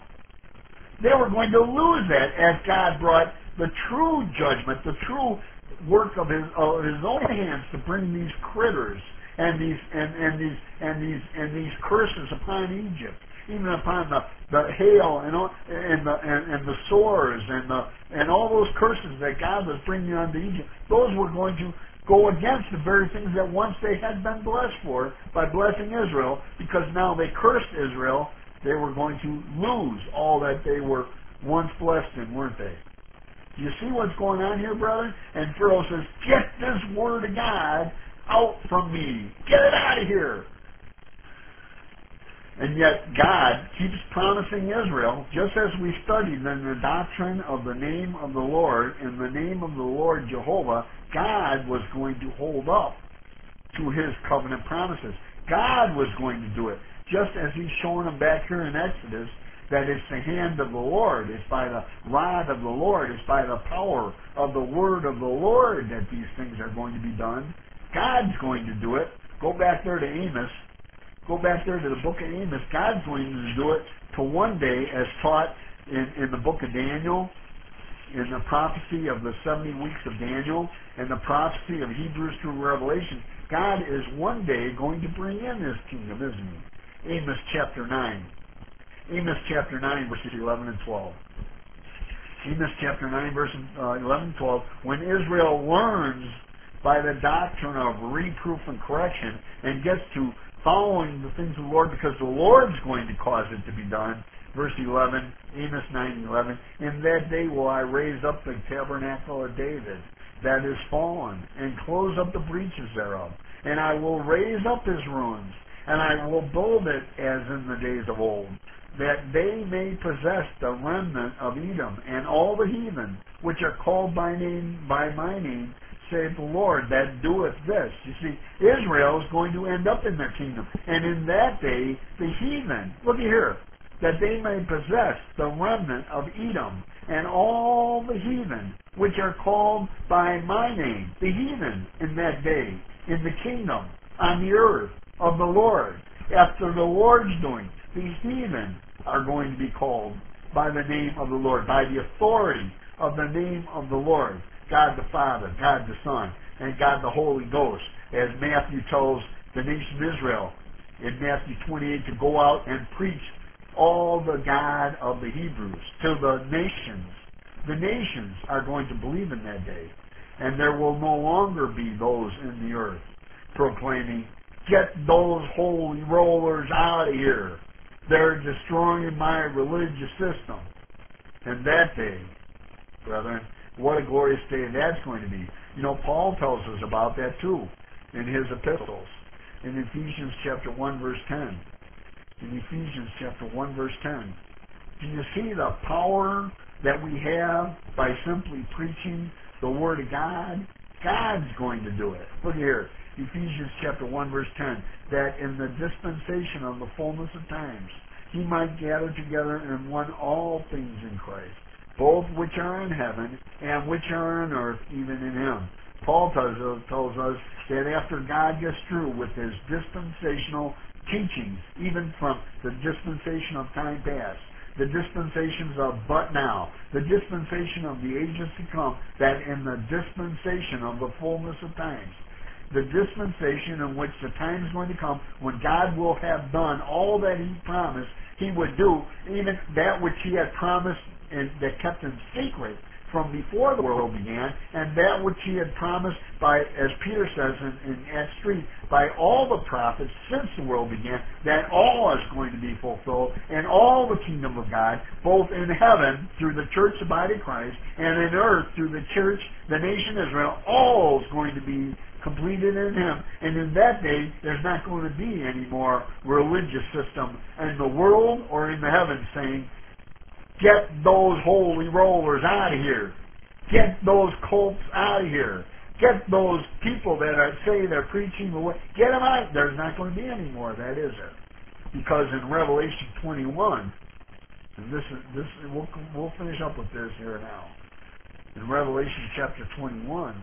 they were going to lose that as God brought the true judgment, the true work of his, of his own hands to bring these critters and these and, and these and these and these curses upon Egypt, even upon the, the hail and all, and the and, and the sores and the and all those curses that God was bringing onto Egypt. Those were going to go against the very things that once they had been blessed for by blessing Israel, because now they cursed Israel. They were going to lose all that they were once blessed in, weren't they? Do you see what's going on here, brother? And Pharaoh says, "Get this word of God out from me. Get it out of here." And yet God keeps promising Israel, just as we studied in the doctrine of the name of the Lord, in the name of the Lord Jehovah, God was going to hold up to his covenant promises. God was going to do it, just as he's showing them back here in Exodus, that it's the hand of the Lord, it's by the rod of the Lord, it's by the power of the word of the Lord that these things are going to be done. God's going to do it. Go back there to Amos. Go back there to the book of Amos. God's going to do it to one day, as taught in, in the book of Daniel, in the prophecy of the seventy weeks of Daniel, and the prophecy of Hebrews through Revelation. God is one day going to bring in his kingdom, isn't he? Amos chapter nine. Amos chapter nine, verses eleven and twelve. Amos chapter nine, verses uh, eleven and twelve. When Israel learns by the doctrine of reproof and correction and gets to following the things of the Lord, because the Lord's going to cause it to be done. Verse eleven, Amos nine eleven. In that day will I raise up the tabernacle of David that is fallen, and close up the breaches thereof. And I will raise up his ruins, and I will build it as in the days of old, that they may possess the remnant of Edom, and all the heathen, which are called by name by my name, saith the Lord, that doeth this. You see, Israel is going to end up in their kingdom. And in that day, the heathen, look here, that they may possess the remnant of Edom, and all the heathen, which are called by my name, the heathen in that day, in the kingdom, on the earth of the Lord, after the Lord's doing, these heathen are going to be called by the name of the Lord, by the authority of the name of the Lord, God the Father, God the Son, and God the Holy Ghost, as Matthew tells the nation of Israel in Matthew twenty-eight to go out and preach all the God of the Hebrews to the nations. The nations are going to believe in that day, and there will no longer be those in the earth proclaiming, get those holy rollers out of here. They're destroying my religious system. And that day, brethren, what a glorious day that's going to be. You know, Paul tells us about that too in his epistles. In Ephesians chapter one, verse ten. In Ephesians chapter one, verse ten. Do you see the power that we have by simply preaching the Word of God? God's going to do it. Look here. Ephesians chapter one, verse ten. That in the dispensation of the fullness of times, he might gather together in one all things in Christ, both which are in heaven and which are on earth, even in him. Paul tells us, tells us that after God gets through with his dispensational teachings, even from the dispensation of time past, the dispensations of but now, the dispensation of the ages to come, that in the dispensation of the fullness of times, the dispensation in which the time is going to come when God will have done all that he promised he would do, even that which he had promised and that kept in secret from before the world began, and that which he had promised by, as Peter says in, in Acts three, by all the prophets since the world began, that all is going to be fulfilled, and all the kingdom of God, both in heaven through the church, the body of Christ, and in earth through the church, the nation Israel, all is going to be completed in him. And in that day, there's not going to be any more religious system in the world or in the heavens saying, get those holy rollers out of here. Get those cults out of here. Get those people that are, say they're preaching the way. Get them out. There's not going to be any more of that, is there? Because in Revelation twenty-one, and this is this we'll we'll finish up with this here now. In Revelation chapter twenty-one,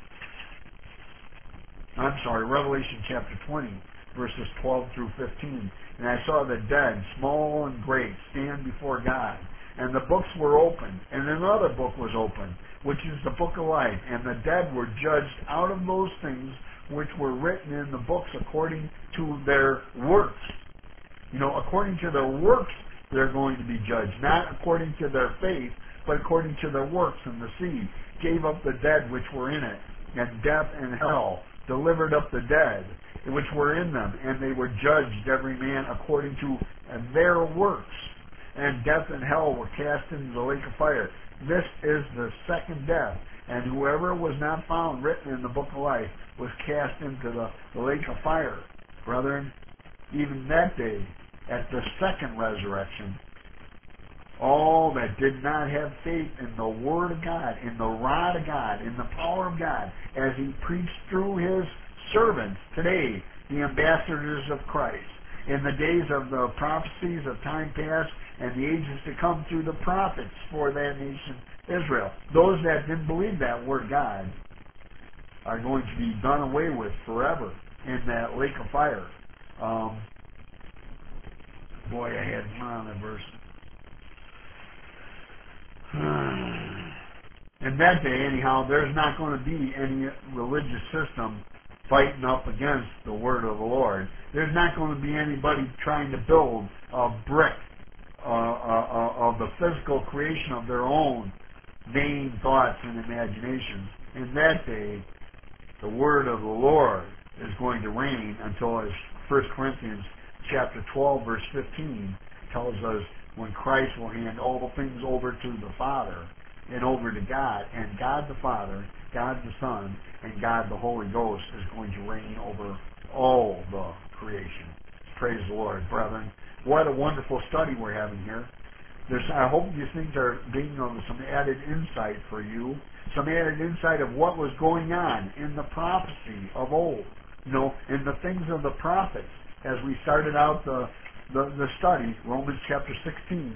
I'm sorry, Revelation chapter twenty, verses twelve through fifteen. And I saw the dead, small and great, stand before God. And the books were opened, and another book was opened, which is the book of life. And the dead were judged out of those things which were written in the books according to their works. You know, according to their works, they're going to be judged. Not according to their faith, but according to their works. And the sea gave up the dead which were in it, and death and hell delivered up the dead which were in them, and they were judged every man according to their works. And death and hell were cast into the lake of fire. This is the second death. And whoever was not found written in the book of life was cast into the, the lake of fire. Brethren, even that day, at the second resurrection, all that did not have faith in the Word of God, in the rod of God, in the power of God, as he preached through his servants today, the ambassadors of Christ. In the days of the prophecies of time past and the ages to come through the prophets for that nation, Israel. Those that didn't believe that word God are going to be done away with forever in that lake of fire. Um, boy, I had one on that verse. In that day, anyhow, there's not going to be any religious system fighting up against the word of the Lord. There's not going to be anybody trying to build a brick uh, uh, uh, of the physical creation of their own vain thoughts and imaginations. In that day, the word of the Lord is going to reign until, as First Corinthians chapter twelve, verse fifteen tells us, when Christ will hand all the things over to the Father and over to God, and God the Father, God the Son, and God the Holy Ghost is going to reign over all the creation. Praise the Lord, brethren. What a wonderful study we're having here. There's, I hope these things are being of some added insight for you, some added insight of what was going on in the prophecy of old, you know, in the things of the prophets. As we started out the, the, the study, Romans chapter sixteen,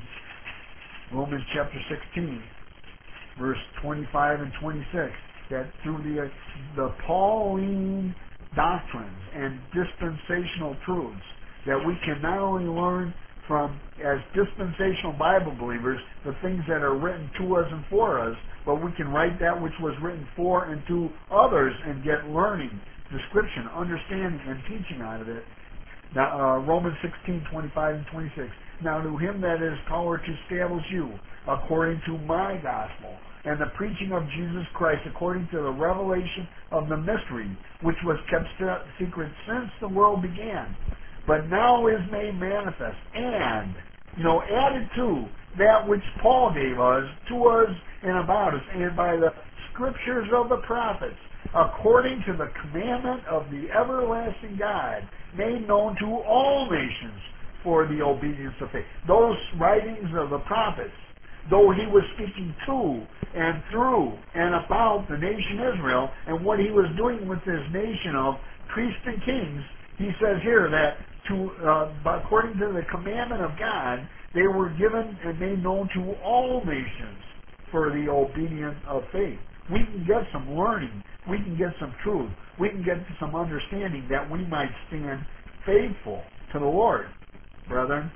Romans chapter sixteen, verse twenty-five and twenty-six, that through the, the Pauline doctrines and dispensational truths, that we can not only learn from, as dispensational Bible believers, the things that are written to us and for us, but we can write that which was written for and to others and get learning, description, understanding, and teaching out of it. Now, uh, Romans sixteen, twenty-five and twenty-six. Now to him that is power to establish you according to my gospel, and the preaching of Jesus Christ according to the revelation of the mystery, which was kept secret since the world began, but now is made manifest, and, you know, added to that which Paul gave us, to us and about us, and by the scriptures of the prophets, according to the commandment of the everlasting God, made known to all nations for the obedience of faith. Those writings of the prophets, though he was speaking to and through and about the nation Israel and what he was doing with this nation of priests and kings, he says here that to uh, according to the commandment of God, they were given and made known to all nations for the obedience of faith. We can get some learning. We can get some truth. We can get some understanding that we might stand faithful to the Lord, brethren,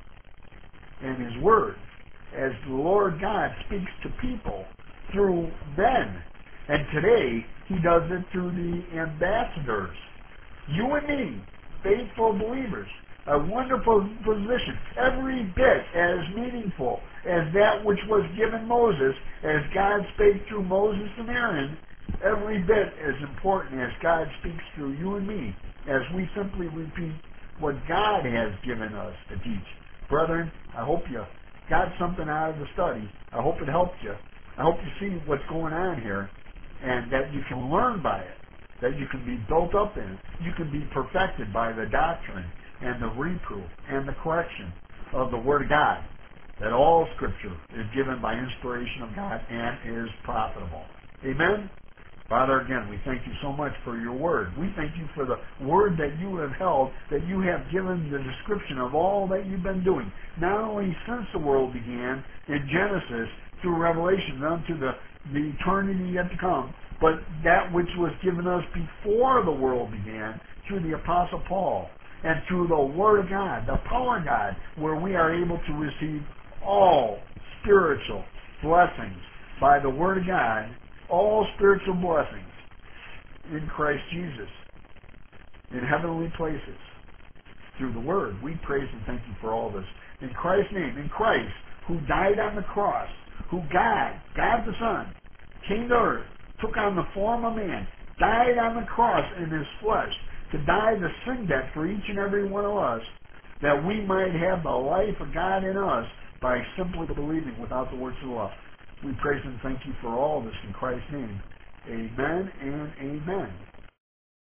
and His Word, as the Lord God speaks to people through men. And today, He does it through the ambassadors. You and me, faithful believers, a wonderful position, every bit as meaningful as that which was given Moses, as God spake through Moses and Aaron, every bit as important as God speaks through you and me, as we simply repeat what God has given us to teach. Brethren, I hope you got something out of the study. I hope it helped you. I hope you see what's going on here, and that you can learn by it, that you can be built up in it. You can be perfected by the doctrine and the reproof and the correction of the Word of God, that all Scripture is given by inspiration of God and is profitable. Amen? Father, again, we thank you so much for your Word. We thank you for the Word that you have held, that you have given the description of all that you've been doing, not only since the world began in Genesis through Revelation unto the, the eternity yet to come, but that which was given us before the world began through the Apostle Paul and through the Word of God, the power of God, where we are able to receive all spiritual blessings by the Word of God, all spiritual blessings in Christ Jesus, in heavenly places, through the Word. We praise and thank you for all this. In Christ's name, in Christ, who died on the cross, who God, God the Son, came to earth, took on the form of man, died on the cross in His flesh, to die the sin debt for each and every one of us, that we might have the life of God in us by simply believing without the works of the law. We praise and thank you for all this in Christ's name. Amen and amen.